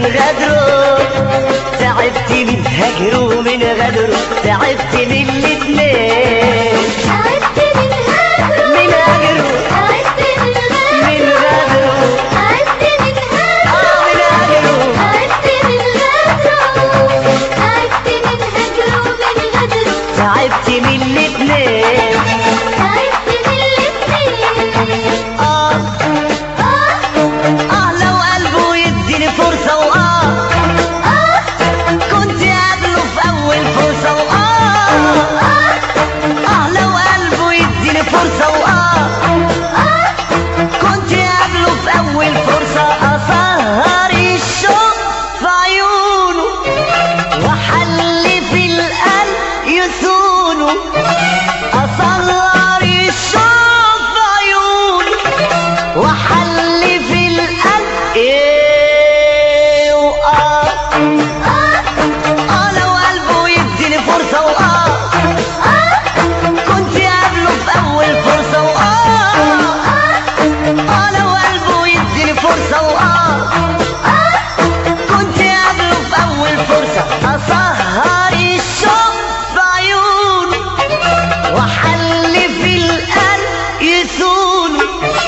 من غدره، تعبت من هجره من غدره، تعبت من الاتنين. تعبت من هجره من هجره، تعبت من من غدره، غدره، تعبت من هجره، من هجره، تعبت من غدره، تعبت من هجره من غدره، تعبت من الاتنين. تعبت من الاتنين. لو قلبه يديني فرصة كنت قابله في أول فرصة لو قلبه يديني فرصة كنت قابله في أول فرصة. أسهر الشوق في عيونه وحل في القلب يسونه. أسهر الشوق في عيونه وحل في القلب لو قلبه يديني فرصة كنت قابله في أول فرصة لو قلبه يديني فرصة كنت قابله في أول فرصة. أسهر الشوق في عيونه وحل في القلب يسونه.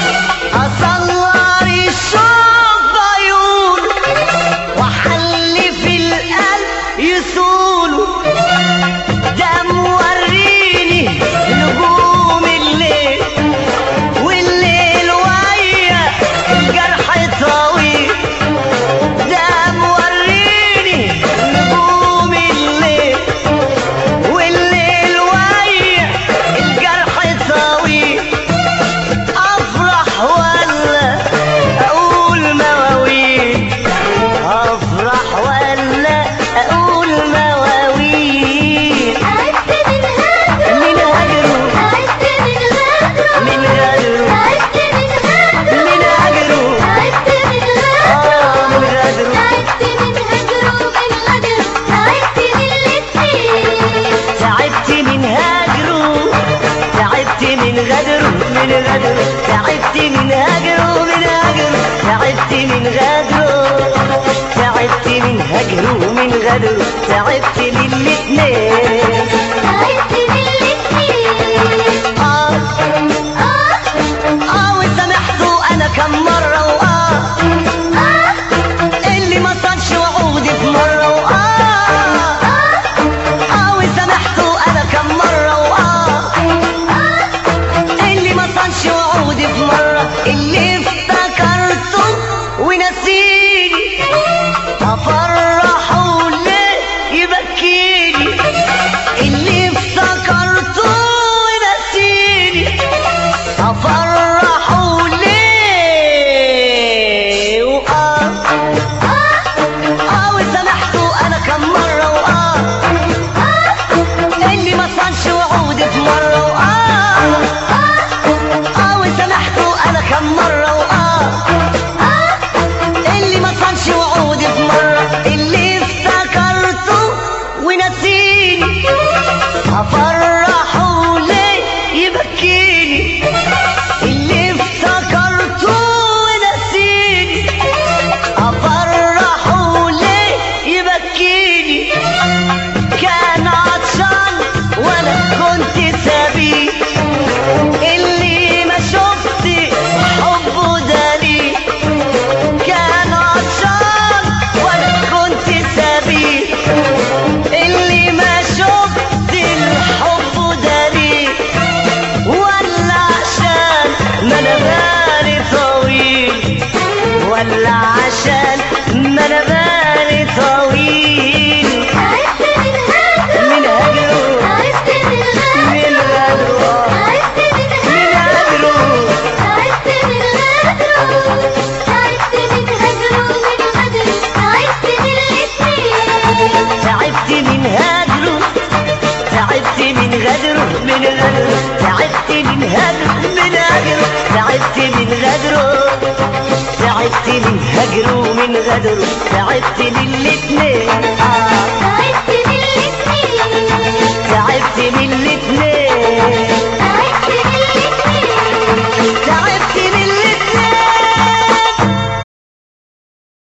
أسهر الشوق في عيونه وحل في القلب يسونه. ده موريني نجوم الليل والليل ويا الجرح طويل. ده موريني نجوم الليل والليل ويا الجرح طويل. أفرح ولا أقول مواويل، أفرح ولا أقول مواويل. تعبت من هجره من هجره، تعبت من غدره، من غدره، تعبت من هجره من هجره، تعبت من غدره، من غدره، تعبت من هجره من غدره، تعبت من الاتنين. تعبت من هجره، تعبت من غدره من غدره، تعبت من هجره من هجره، تعبت من غدره، تعبت من هجره من غدره، تعبت من الاتنين. تعبت من الاتنين. وسامحته انا كم مرة اللي ما صارش وعودي في مرة وسامحته انا كم مرة اللي ما صارش وعودي في مرة. اللي افتكرته ونسيني افرحه ليه يبكيني. اللي افتكرته ونسيني افرحه ليه وسامحته انا كم مرة اللي ما صارش وعودي في مرة وسامحته انا كم مرة اللي ما صارش وعودي في مرة. اللي افتكرته ونسيني افرحه ليه يبكيني. اللي افتكرته ونسيني افرحه ليه يبكيني. كان عطشان وانا كنت سبيه، اللي ما شفت حبه دليل. كان عطشان وانا كنت سبيه، اللي ما شفت الحب دليل. ولا عشان ما انا بالي طويل، ولا عشان ما انا بالي طويل. تعبت من هجره من هجره، تعبت من من غدره، غدره، تعبت من من هجره، هجره، تعبت من غدره، تعبت من هجره من غدره، تعبت من الاتنين. تعبت من هجره، تعبت من غدره من غدره، تعبت من هجره من هجره، تعبت من غدره، تعبت من هجره من غدره، تعبت من الاتنين.